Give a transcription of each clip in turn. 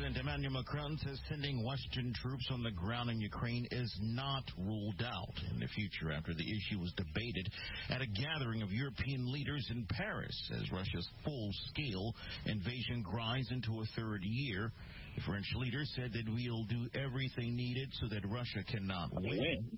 President Emmanuel Macron says sending Western troops on the ground in Ukraine is not ruled out in the future after the issue was debated at a gathering of European leaders in Paris as Russia's full-scale invasion grinds into a third year. The French leader said that we'll do everything needed so that Russia cannot win.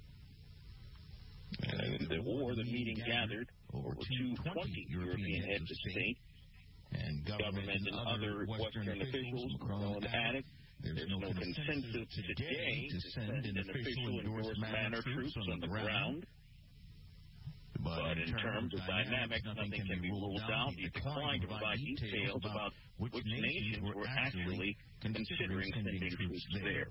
And the war, the meeting gathered over 220 European heads of state and government and other Western officials. Macron added, there's no consensus today to send in official endorsed manner troops on the ground. But in terms of dynamics, nothing can be ruled out. He declined to provide details about which nations were actually considering sending troops there.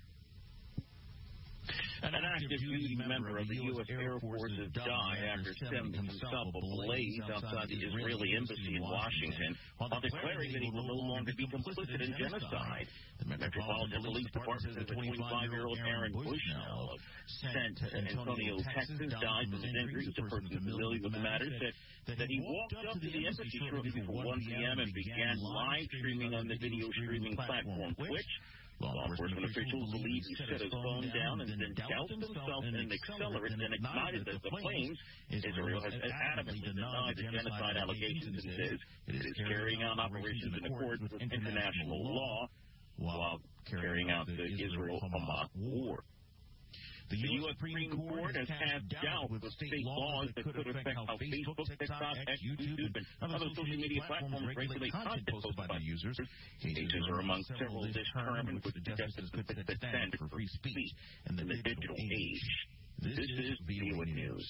An active duty member of the U.S. Air Force has died after setting himself ablaze outside the Israeli embassy in Washington while declaring that he will no longer be complicit in genocide. The Metropolitan Police Department says the 25-year-old Aaron Bushnell of San Antonio, Texas, died from his injuries. A person familiar with the matter said that he walked up to the embassy shortly before 1 p.m. and began live streaming on the video streaming platform Twitch. Law enforcement officials believe he set his phone down and then doused himself in an accelerant and ignited the flames. Israel has adamantly denied the genocide allegations and says it is carrying out operations in accordance with international law while carrying out the Israel-Hamas war. The U.S. Supreme Court has cast doubt with state laws that could affect how Facebook, TikTok, X, YouTube, and other social media platforms regulate content posted by their users. Cases are among several this term in which the justice could set the standard for free speech in the digital age. This is VOA News.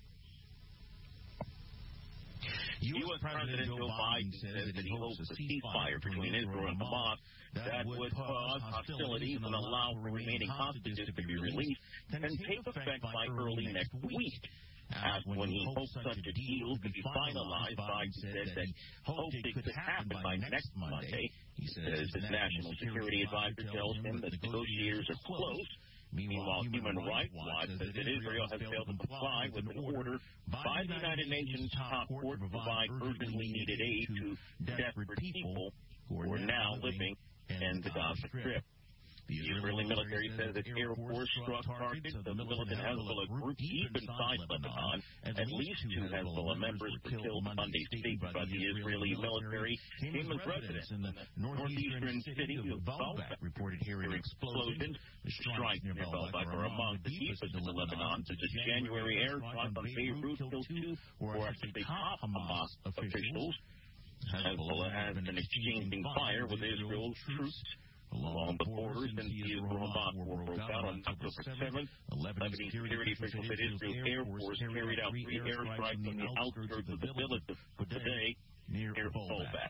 U.S. President Joe Biden says that he hopes a ceasefire between Israel and Hamas that would pause hostilities and allow for remaining hostages to be released can take effect by early next week. Asked when he hopes such a deal could be finalized, Biden said that he hoped it could happen by next Monday. He says his national security advisor tells him that negotiators are close. Meanwhile, Human Rights Watch says that Israel has failed to comply with an order by the United Nations top court to provide urgently needed aid to desperate people who are now living in the Gaza Strip. The Israeli military says that Air Force struck targets of the militant Hezbollah group deep inside Lebanon. At least 2 Hezbollah members were killed Monday. Statement by the Israeli military came as residents in the northeastern city of Baalbek reported hearing explosions. The strikes near Baalbek are among the deepest in Lebanon since the January airstrike on Beirut killed 2 who are actually top Hamas officials. Hezbollah has been exchanging fire with Israel's troops along the borders since the Israel-Hamas war broke out on October 7th. Lebanese security officials said Israel's Air Force carried out 3 airstrikes on the outskirts of the village of Fudeh near Baalbek.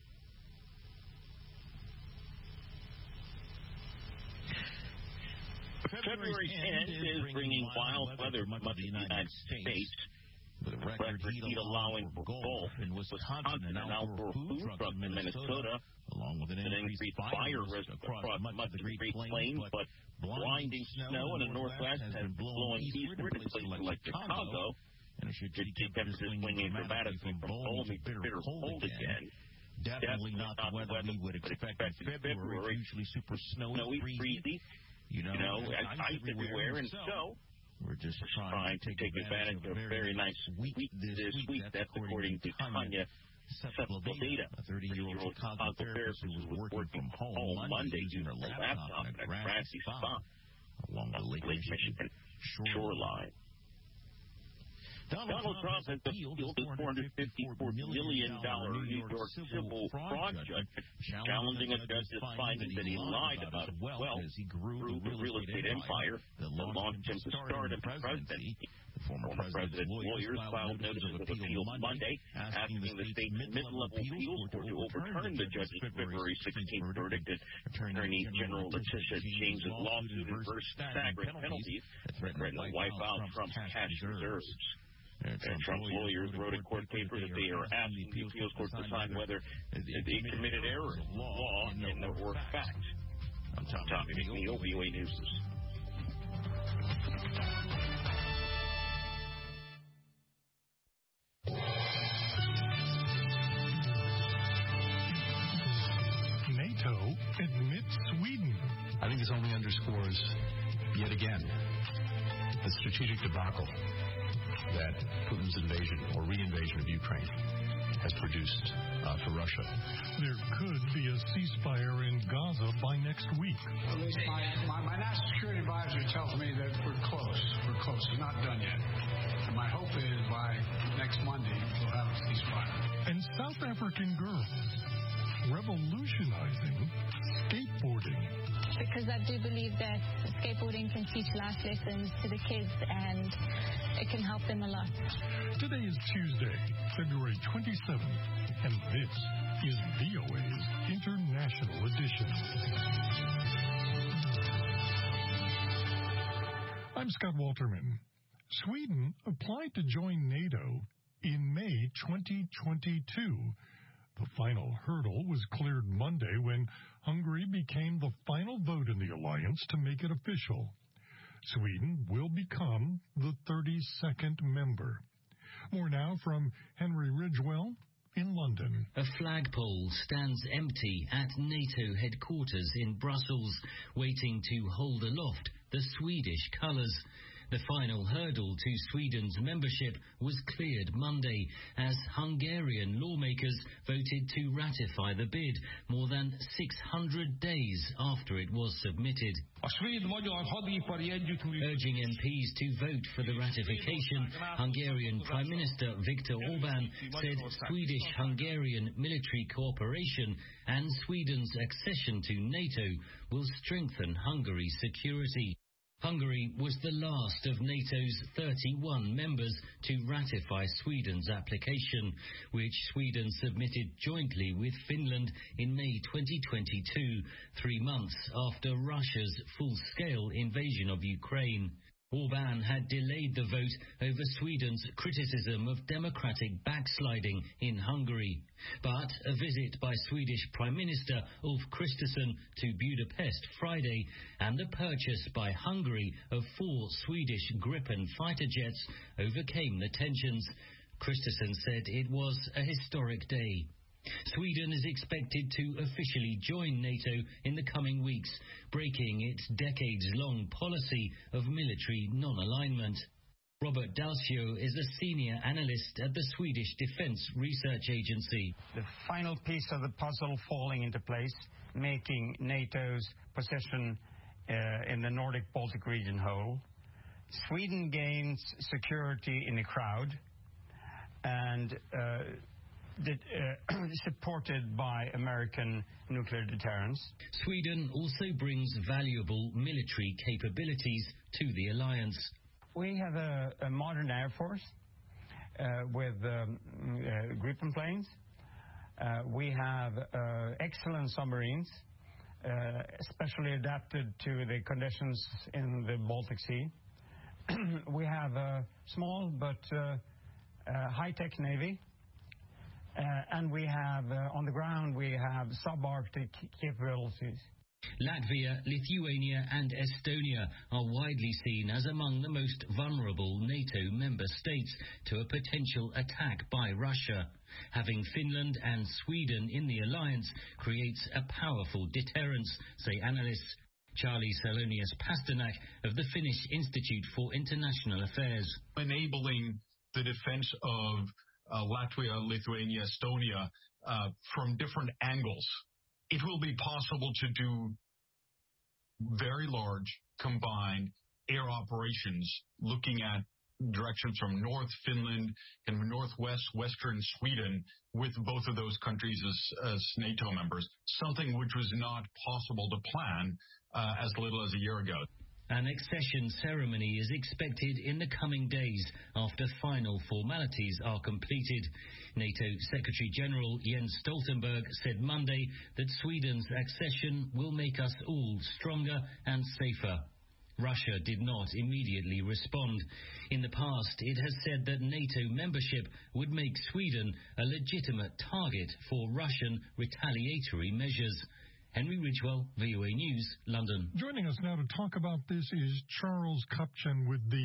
February's end is bringing wild weather to much of the United States. With a record heat allowing for golf in Wisconsin and outdoor food trucks in Minnesota, along with an increased fire risk across much of the Great Plains, but blinding snow in the Northwest has been blowing eastward in places like Chicago, and it should keep temperatures swinging dramatically from balmy to bitter cold again. Definitely not the weather we would expect in February. Usually super snowy, breezy, ice everywhere, and so we're just trying to take advantage of a very nice week this week. That's according to Tanya Sepulveda, a 30-year-old Chicago therapist who was working from home Monday using her laptop in a grassy spot along the Lake Michigan shoreline. Donald Trump has appealed his $454 million New York civil fraud judgment, challenging a judge's finding that he lied about his wealth as he grew the real estate empire that launched him to start as presidency. The former president's lawyers filed notices of appeal Monday, asking the state's mid-level appeals court to overturn the judge's February 16th verdict. Attorney General Letitia James's lawsuit reversed staggering penalties that threatened to wipe out Trump's cash reserves. Trump's lawyers wrote in court papers that they are asking the appeals court to decide whether they committed error in law and or fact. I'm Tommy McNeil, VOA News. NATO admits Sweden. I think this only underscores, yet again, the strategic debacle that Putin's invasion or reinvasion of Ukraine has produced for Russia. There could be a ceasefire in Gaza by next week. At least my national security advisor tells me that we're close. We're close. It's not done yet. And my hope is by next Monday we'll have a ceasefire. And South African girls revolutionizing skateboarding. Because I do believe that skateboarding can teach life lessons to the kids and it can help them a lot. Today is Tuesday, February 27th, and this is VOA's International Edition. I'm Scott Walterman. Sweden applied to join NATO in May 2022. The final hurdle was cleared Monday when Hungary became the final vote in the alliance to make it official. Sweden will become the 32nd member. More now from Henry Ridgewell in London. A flagpole stands empty at NATO headquarters in Brussels, waiting to hold aloft the Swedish colours. The final hurdle to Sweden's membership was cleared Monday as Hungarian lawmakers voted to ratify the bid more than 600 days after it was submitted. Urging MPs to vote for the ratification, Hungarian Prime Minister Viktor Orbán said Swedish-Hungarian military cooperation and Sweden's accession to NATO will strengthen Hungary's security. Hungary was the last of NATO's 31 members to ratify Sweden's application, which Sweden submitted jointly with Finland in May 2022, 3 months after Russia's full-scale invasion of Ukraine. Orbán had delayed the vote over Sweden's criticism of democratic backsliding in Hungary. But a visit by Swedish Prime Minister Ulf Kristersson to Budapest Friday and the purchase by Hungary of 4 Swedish Gripen fighter jets overcame the tensions. Kristersson said it was a historic day. Sweden is expected to officially join NATO in the coming weeks, breaking its decades-long policy of military non-alignment. Robert Dalcio is a senior analyst at the Swedish Defence Research Agency. The final piece of the puzzle falling into place, making NATO's position in the Nordic-Baltic region whole. Sweden gains security in the crowd and supported by American nuclear deterrence. Sweden also brings valuable military capabilities to the alliance. We have a modern air force with Gripen planes. We have excellent submarines, especially adapted to the conditions in the Baltic Sea. We have a small but high-tech navy. And we have, on the ground, we have subarctic capabilities. Latvia, Lithuania and Estonia are widely seen as among the most vulnerable NATO member states to a potential attack by Russia. Having Finland and Sweden in the alliance creates a powerful deterrence, say analysts. Charlie Salonius-Pasternak of the Finnish Institute for International Affairs. Enabling the defense of Latvia, Lithuania, Estonia, from different angles. It will be possible to do very large combined air operations looking at directions from North Finland and northwest, western Sweden with both of those countries as NATO members, something which was not possible to plan as little as a year ago. An accession ceremony is expected in the coming days after final formalities are completed. NATO Secretary-General Jens Stoltenberg said Monday that Sweden's accession will make us all stronger and safer. Russia did not immediately respond. In the past, it has said that NATO membership would make Sweden a legitimate target for Russian retaliatory measures. Henry Ridgewell, VOA News, London. Joining us now to talk about this is Charles Kupchan with the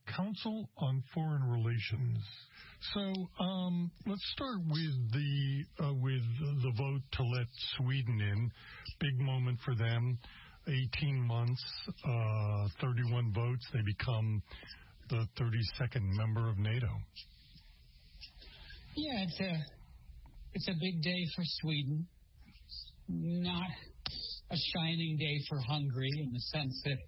Council on Foreign Relations. So let's start with the vote to let Sweden in. Big moment for them. 18 months, 31 votes. They become the 32nd member of NATO. Yeah, it's a big day for Sweden. Not a shining day for Hungary in the sense that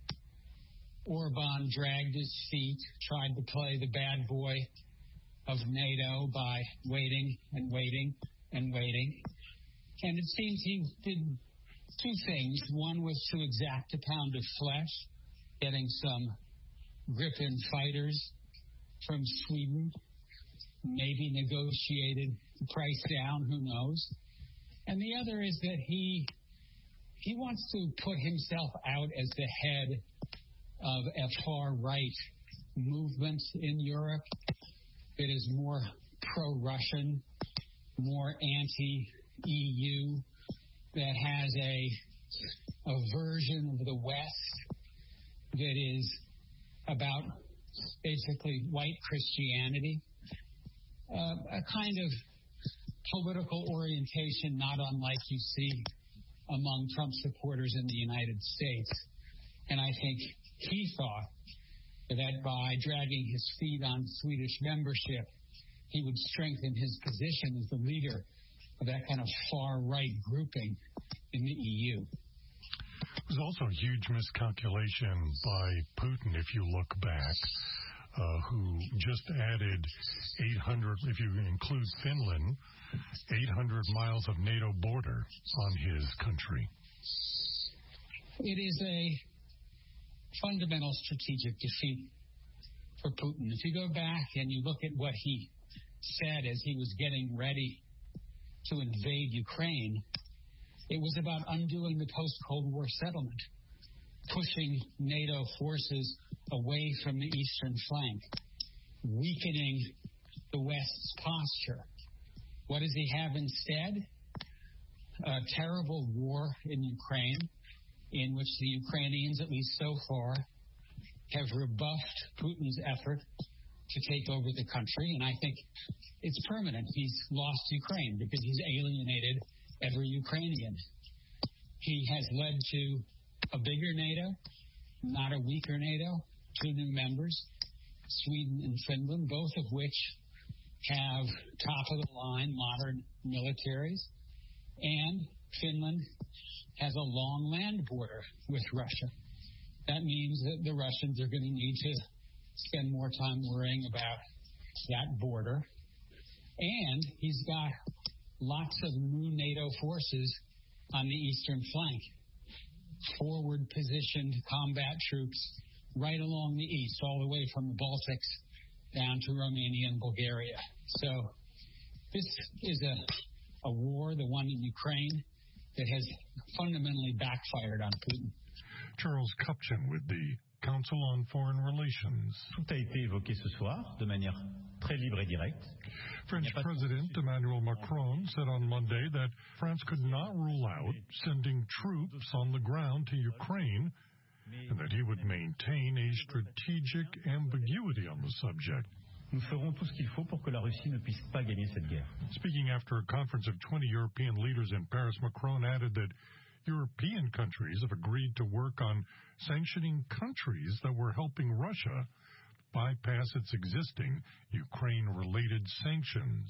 Orban dragged his feet, tried to play the bad boy of NATO by waiting and waiting and waiting. And it seems he did two things. One was to exact a pound of flesh, getting some Gripen fighters from Sweden, maybe negotiated the price down, who knows. And the other is that he wants to put himself out as the head of a far-right movement in Europe that is more pro-Russian, more anti-EU, that has a version of the West that is about basically white Christianity, a kind of political orientation not unlike you see among Trump supporters in the United States. And I think he thought that by dragging his feet on Swedish membership, he would strengthen his position as the leader of that kind of far-right grouping in the EU. It was also a huge miscalculation by Putin, if you look back, who just added 800, if you include Finland, 800 miles of NATO border on his country. It is a fundamental strategic defeat for Putin. If you go back and you look at what he said as he was getting ready to invade Ukraine, it was about undoing the post-Cold War settlement, pushing NATO forces away from the eastern flank, weakening the West's posture. What does he have instead? A terrible war in Ukraine, in which the Ukrainians, at least so far, have rebuffed Putin's effort to take over the country. And I think it's permanent. He's lost Ukraine because he's alienated every Ukrainian. He has led to a bigger NATO, not a weaker NATO, 2 new members, Sweden and Finland, both of which have top-of-the-line modern militaries. And Finland has a long land border with Russia. That means that the Russians are going to need to spend more time worrying about that border. And he's got lots of new NATO forces on the eastern flank, forward-positioned combat troops right along the east, all the way from the Baltics down to Romania and Bulgaria. So this is a war, the one in Ukraine, that has fundamentally backfired on Putin. Charles Kupchan with the Council on Foreign Relations. Tout a été évoqué ce soir de manière très libre et directe. French President Emmanuel Macron said on Monday that France could not rule out sending troops on the ground to Ukraine and that he would maintain a strategic ambiguity on the subject. Nous ferons tout ce qu'il faut pour que la Russie ne puisse pas gagner cette guerre. Speaking after a conference of 20 European leaders in Paris, Macron added that European countries have agreed to work on sanctioning countries that were helping Russia bypass its existing Ukraine-related sanctions.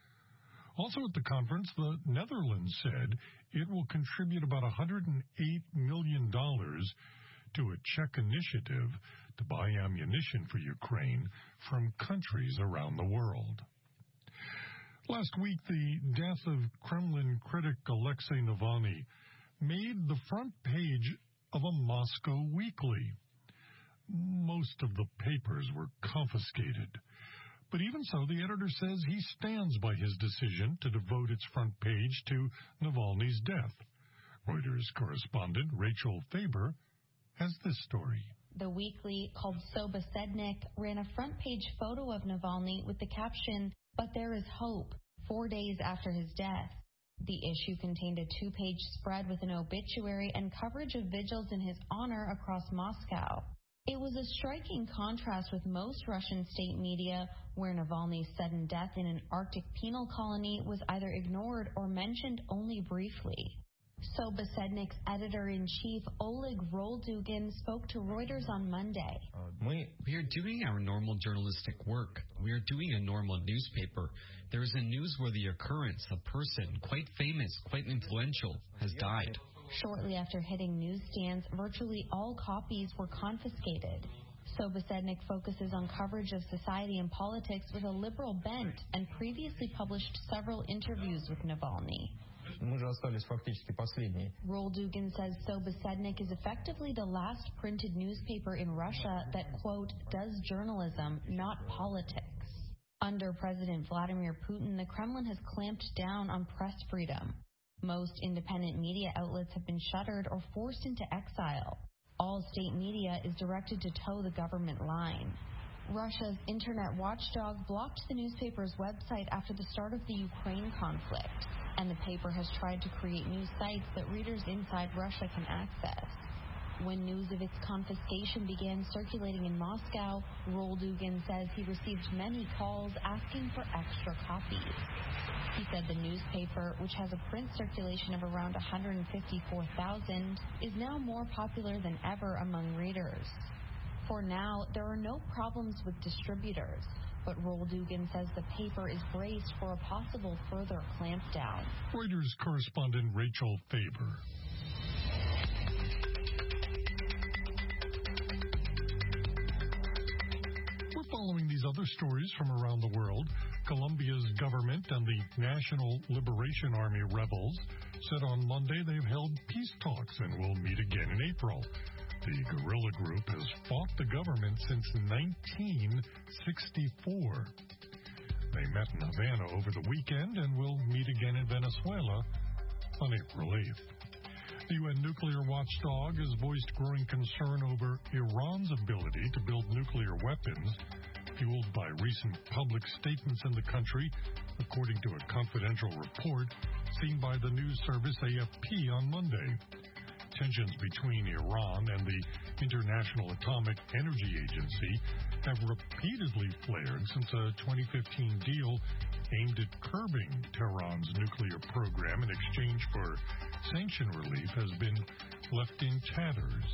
Also at the conference, the Netherlands said it will contribute about $108 million to a Czech initiative to buy ammunition for Ukraine from countries around the world. Last week, the death of Kremlin critic Alexei Navalny made the front page of a Moscow weekly. Most of the papers were confiscated. But even so, the editor says he stands by his decision to devote its front page to Navalny's death. Reuters correspondent Rachel Faber has this story. The weekly, called Sobosednik, ran a front-page photo of Navalny with the caption, "But there is hope," 4 days after his death. The issue contained a 2-page spread with an obituary and coverage of vigils in his honor across Moscow. It was a striking contrast with most Russian state media, where Navalny's sudden death in an Arctic penal colony was either ignored or mentioned only briefly. Sobosednik's editor-in-chief, Oleg Roldugin, spoke to Reuters on Monday. We are doing our normal journalistic work. We are doing a normal newspaper. There is a newsworthy occurrence. A person, quite famous, quite influential, has died. Shortly after hitting newsstands, virtually all copies were confiscated. Sobosednik focuses on coverage of society and politics with a liberal bent and previously published several interviews with Navalny. Roldugin says Sobosednik is effectively the last printed newspaper in Russia that, quote, does journalism, not politics. Under President Vladimir Putin, the Kremlin has clamped down on press freedom. Most independent media outlets have been shuttered or forced into exile. All state media is directed to toe the government line. Russia's internet watchdog blocked the newspaper's website after the start of the Ukraine conflict, and the paper has tried to create new sites that readers inside Russia can access. When news of its confiscation began circulating in Moscow, Roldugin says he received many calls asking for extra copies. He said the newspaper, which has a print circulation of around 154,000, is now more popular than ever among readers. For now, there are no problems with distributors, but Roldugin says the paper is braced for a possible further clampdown. Reuters correspondent Rachel Faber. We're following these other stories from around the world. Colombia's government and the National Liberation Army rebels said on Monday they've held peace talks and will meet again in April. The guerrilla group has fought the government since 1964. They met in Havana over the weekend and will meet again in Venezuela on April 8th. The UN nuclear watchdog has voiced growing concern over Iran's ability to build nuclear weapons, fueled by recent public statements in the country, according to a confidential report seen by the news service AFP on Monday. Tensions between Iran and the International Atomic Energy Agency have repeatedly flared since a 2015 deal aimed at curbing Tehran's nuclear program in exchange for sanction relief has been left in tatters.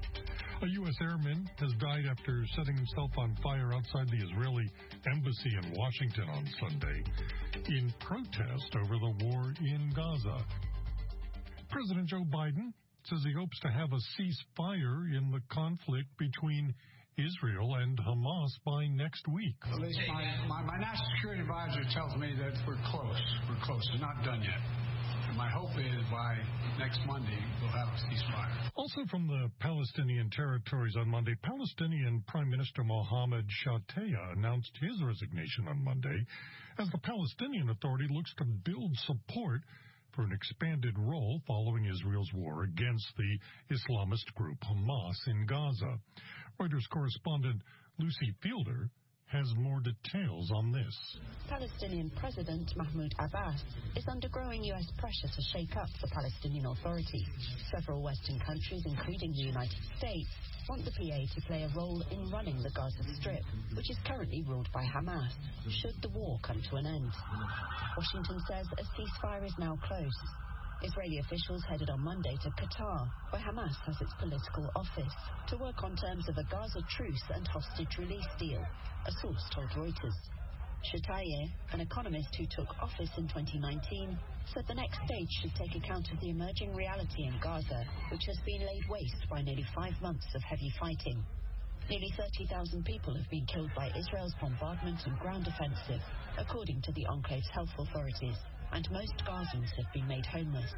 A U.S. airman has died after setting himself on fire outside the Israeli embassy in Washington on Sunday in protest over the war in Gaza. President Joe Biden says he hopes to have a ceasefire in the conflict between Israel and Hamas by next week. At least my national security advisor tells me that we're close. We're close. We're not done yet. And my hope is by next Monday we'll have a ceasefire. Also from the Palestinian territories on Monday, Palestinian Prime Minister Mohammed Shtayyeh announced his resignation on Monday as the Palestinian Authority looks to build support for an expanded role following Israel's war against the Islamist group Hamas in Gaza. Reuters correspondent Lucy Fielder has more details on this. Palestinian President Mahmoud Abbas is undergoing U.S. pressure to shake up the Palestinian Authority. Several Western countries, including the United States, want the PA to play a role in running the Gaza Strip, which is currently ruled by Hamas, should the war come to an end. Washington says a ceasefire is now close. Israeli officials headed on Monday to Qatar, where Hamas has its political office, to work on terms of a Gaza truce and hostage release deal, a source told Reuters. Shtayyeh, an economist who took office in 2019, said the next stage should take account of the emerging reality in Gaza, which has been laid waste by nearly 5 months of heavy fighting. Nearly 30,000 people have been killed by Israel's bombardment and ground offensive, according to the enclave's health authorities, and most Gazans have been made homeless.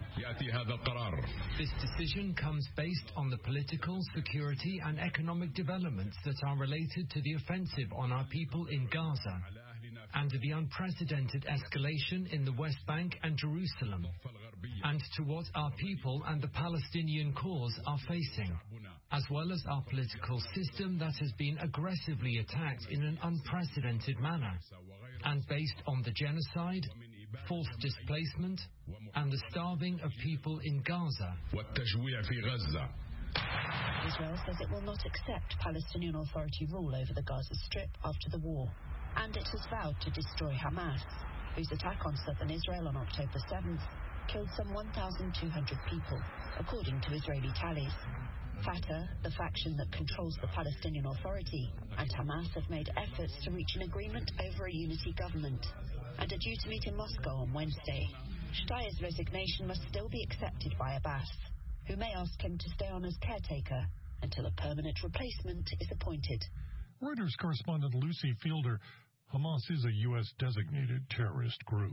This decision comes based on the political, security and economic developments that are related to the offensive on our people in Gaza and the unprecedented escalation in the West Bank and Jerusalem, and to what our people and the Palestinian cause are facing, as well as our political system that has been aggressively attacked in an unprecedented manner, and based on the genocide, forced displacement, and the starving of people in Gaza. Israel says it will not accept Palestinian Authority rule over the Gaza Strip after the war, and it has vowed to destroy Hamas, whose attack on southern Israel on October 7th killed some 1,200 people, according to Israeli tallies. Fatah, the faction that controls the Palestinian Authority, and Hamas have made efforts to reach an agreement over a unity government and are due to meet in Moscow on Wednesday. Shtayer's resignation must still be accepted by Abbas, who may ask him to stay on as caretaker until a permanent replacement is appointed. Reuters correspondent Lucy Fielder, Hamas is a U.S. designated terrorist group.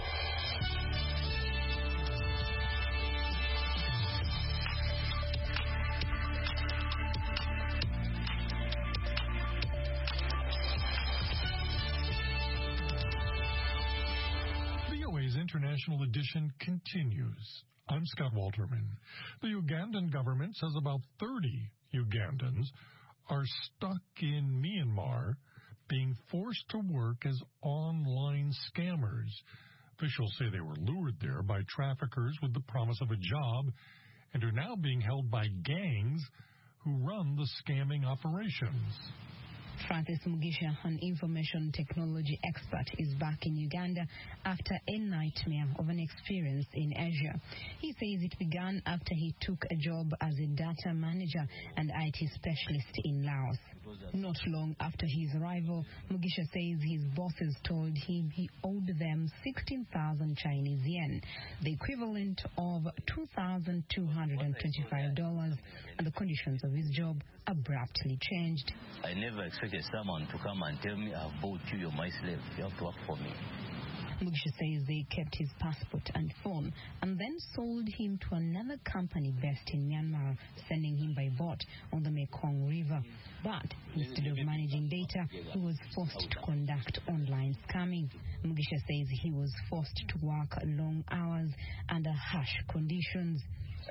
VOA's International Edition continues. I'm Scott Walterman. The Ugandan government says about 30 Ugandans are stuck in Myanmar being forced to work as online scammers. Officials say they were lured there by traffickers with the promise of a job and are now being held by gangs who run the scamming operations. Francis Mugisha, an information technology expert, is back in Uganda after a nightmare of an experience in Asia. He says it began after he took a job as a data manager and IT specialist in Laos. Not long after his arrival, Mugisha says his bosses told him he owed them 16,000 Chinese yen, the equivalent of $2,225, and the conditions of his job abruptly changed. I never expected someone to come and tell me, I've bought you, you're my slave, you have to work for me. Mugisha says they kept his passport and phone and then sold him to another company based in Myanmar, sending him by boat on the Mekong River. But instead of managing data, he was forced to conduct online scamming. Mugisha says he was forced to work long hours under harsh conditions.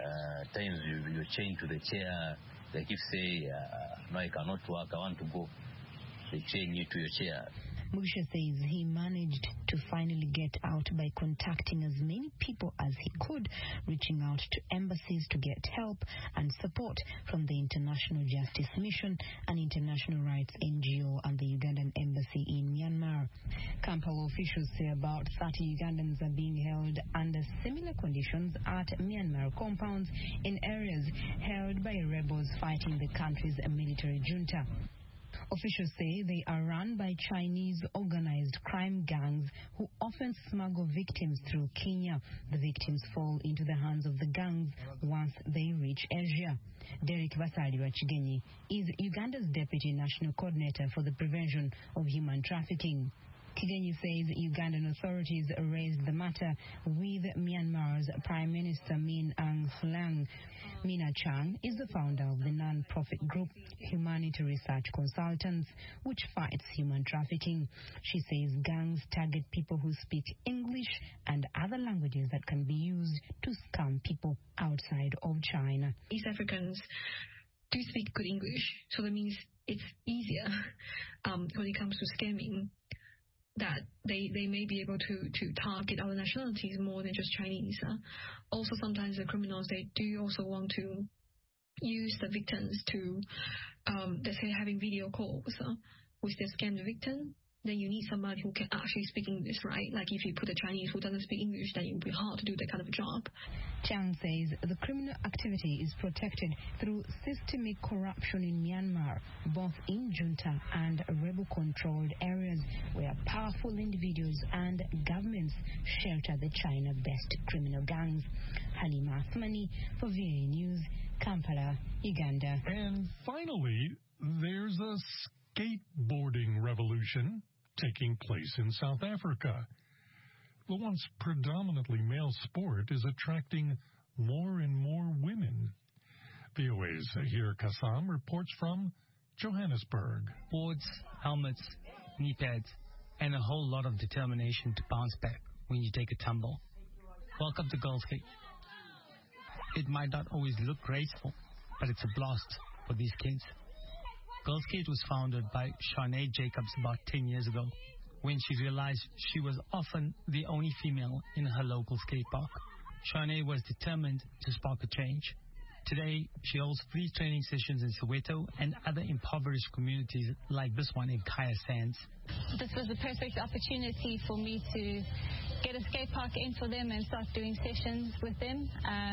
Times you're chained to the chair. Like if say, no, I cannot work, I want to go. They chain you to your chair. Mugisha says he managed to finally get out by contacting as many people as he could, reaching out to embassies to get help and support from the International Justice Mission, an international rights NGO, and the Ugandan embassy in Myanmar. Kampala officials say about 30 Ugandans are being held under similar conditions at Myanmar compounds in areas held by rebels fighting the country's military junta. Officials say they are run by Chinese organized crime gangs who often smuggle victims through Kenya. The victims fall into the hands of the gangs once they reach Asia. Derek Basali Chigenyi is Uganda's Deputy National Coordinator for the Prevention of Human Trafficking. Kigenyi says Ugandan authorities raised the matter with Myanmar's Prime Minister Min Aung Hlaing. Mina Chang is the founder of the non-profit group Humanity Research Consultants, which fights human trafficking. She says gangs target people who speak English and other languages that can be used to scam people outside of China. East Africans do speak good English, so that means it's easier when it comes to scamming, that they may be able to target other nationalities more than just Chinese. Also, sometimes the criminals, they do also want to use the victims to, let's say, having video calls with the scammed victim. Then you need somebody who can actually speak English, right? Like if you put a Chinese who doesn't speak English, then it will be hard to do that kind of job. Chang says the criminal activity is protected through systemic corruption in Myanmar, both in junta and rebel-controlled areas where powerful individuals and governments shelter the China-based criminal gangs. Halima Athmani for VOA News, Kampala, Uganda. And finally, there's a skateboarding revolution taking place in South Africa. The once predominantly male sport is attracting more and more women. VOA's Zahir Kassam reports from Johannesburg. Boards, helmets, knee pads, and a whole lot of determination to bounce back when you take a tumble. Welcome to Girls Skate. It might not always look graceful, but it's a blast for these kids. Girls Skate was founded by Shanae Jacobs about 10 years ago, when she realized she was often the only female in her local skate park. Shanae was determined to spark a change. Today, she holds free training sessions in Soweto and other impoverished communities like this one in Kaya Sands. This was the perfect opportunity for me to get a skate park in for them and start doing sessions with them,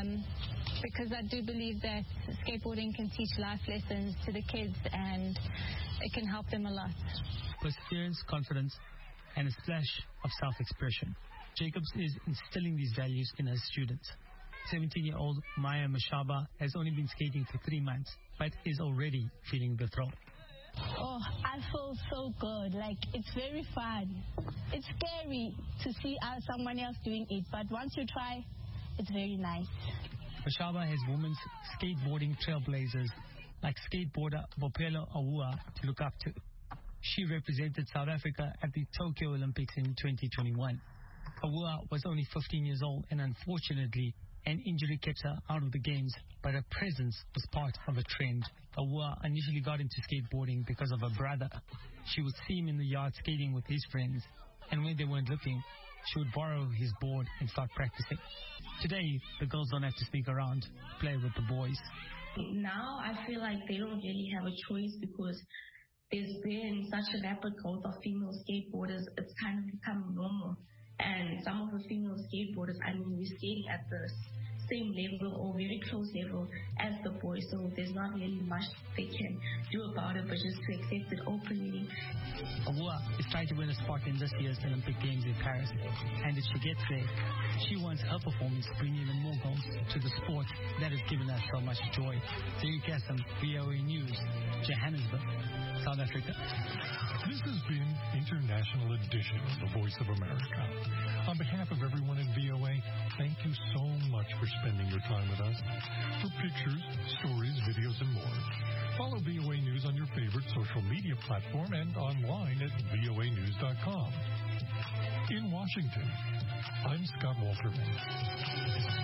because I do believe that skateboarding can teach life lessons to the kids and it can help them a lot. Perseverance, confidence, and a splash of self-expression. Jacobs is instilling these values in her students. 17-year-old Maya Mashaba has only been skating for 3 months, but is already feeling the thrill. Oh, I feel so good. Like, it's very fun. It's scary to see someone else doing it, but once you try, it's very nice. Mashaba has women's skateboarding trailblazers like skateboarder Bophelo Awua to look up to. She represented South Africa at the Tokyo Olympics in 2021. Awua was only 15 years old, and unfortunately, an injury kept her out of the games, but her presence was part of a trend. Awua initially got into skateboarding because of her brother. She would see him in the yard skating with his friends, and when they weren't looking, she would borrow his board and start practicing. Today, the girls don't have to sneak around, play with the boys. Now I feel like they don't really have a choice because there's been such a rapid growth of female skateboarders. It's kind of become normal. And some of the female skateboarders, I mean, we're skating at the same level or very close level as the boys, so there's not really much they can do about it but just to accept it openly. Awua is trying to win a spot in this year's Olympic Games in Paris, and if she gets there, she wants her performance to bring even more goals to the sport that has given us so much joy. Terry Kassam, VOA News, Johannesburg, South Africa. This has been International Edition of The Voice of America. On behalf of everyone at VOA, thank you so much for spending your time with us. For pictures, stories, videos, and more, follow VOA News on your favorite social media platform and online at voanews.com. In Washington, I'm Scott Walterman.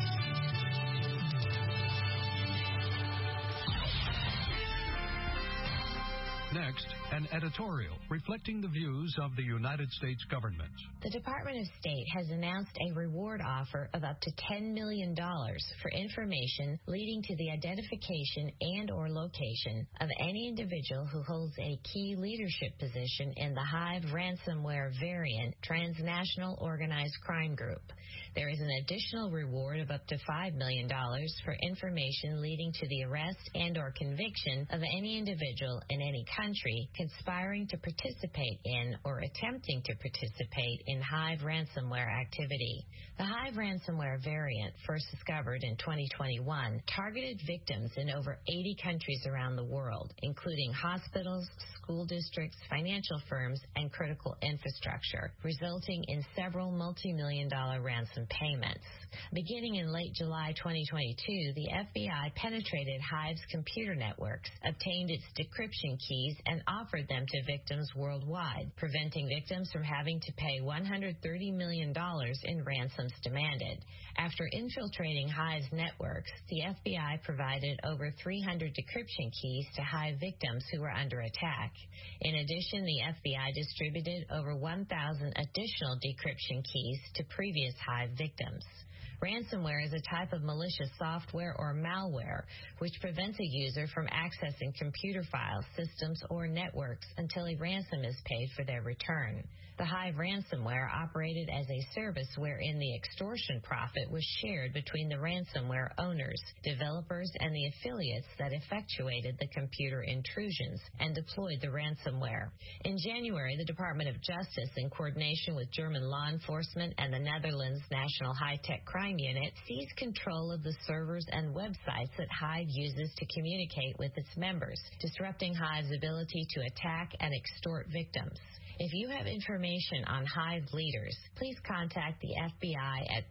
Next, an editorial reflecting the views of the United States government. The Department of State has announced a reward offer of up to $10 million for information leading to the identification and or location of any individual who holds a key leadership position in the Hive ransomware variant transnational organized crime group. There is an additional reward of up to $5 million for information leading to the arrest and or conviction of any individual in any country conspiring to participate in or attempting to participate in Hive ransomware activity. The Hive ransomware variant, first discovered in 2021, targeted victims in over 80 countries around the world, including hospitals, school districts, financial firms, and critical infrastructure, resulting in several multi-million-dollar ransom payments. Beginning in late July 2022, the FBI penetrated Hive's computer networks, obtained its decryption keys, and offered them to victims worldwide, preventing victims from having to pay $130 million in ransoms demanded. After infiltrating Hive's networks, the FBI provided over 300 decryption keys to Hive victims who were under attack. In addition, the FBI distributed over 1,000 additional decryption keys to previous Hive victims. Ransomware is a type of malicious software or malware which prevents a user from accessing computer files, systems, or networks until a ransom is paid for their return. The Hive ransomware operated as a service wherein the extortion profit was shared between the ransomware owners, developers, and the affiliates that effectuated the computer intrusions and deployed the ransomware. In January, the Department of Justice, in coordination with German law enforcement and the Netherlands National High-Tech Crime Unit, seized control of the servers and websites that Hive uses to communicate with its members, disrupting Hive's ability to attack and extort victims. If you have information on Hive leaders, please contact the FBI at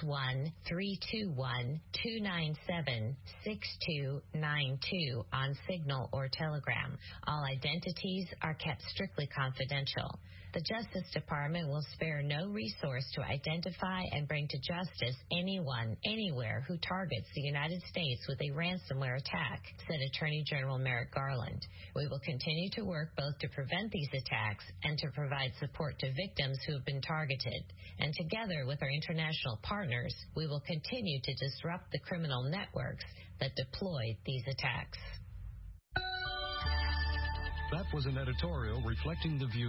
+1-321-297-6292 on Signal or Telegram. All identities are kept strictly confidential. The Justice Department will spare no resource to identify and bring to justice anyone, anywhere who targets the United States with a ransomware attack, said Attorney General Merrick Garland. We will continue to work both to prevent these attacks and to provide support to victims who have been targeted. And together with our international partners, we will continue to disrupt the criminal networks that deploy these attacks. That was an editorial reflecting the view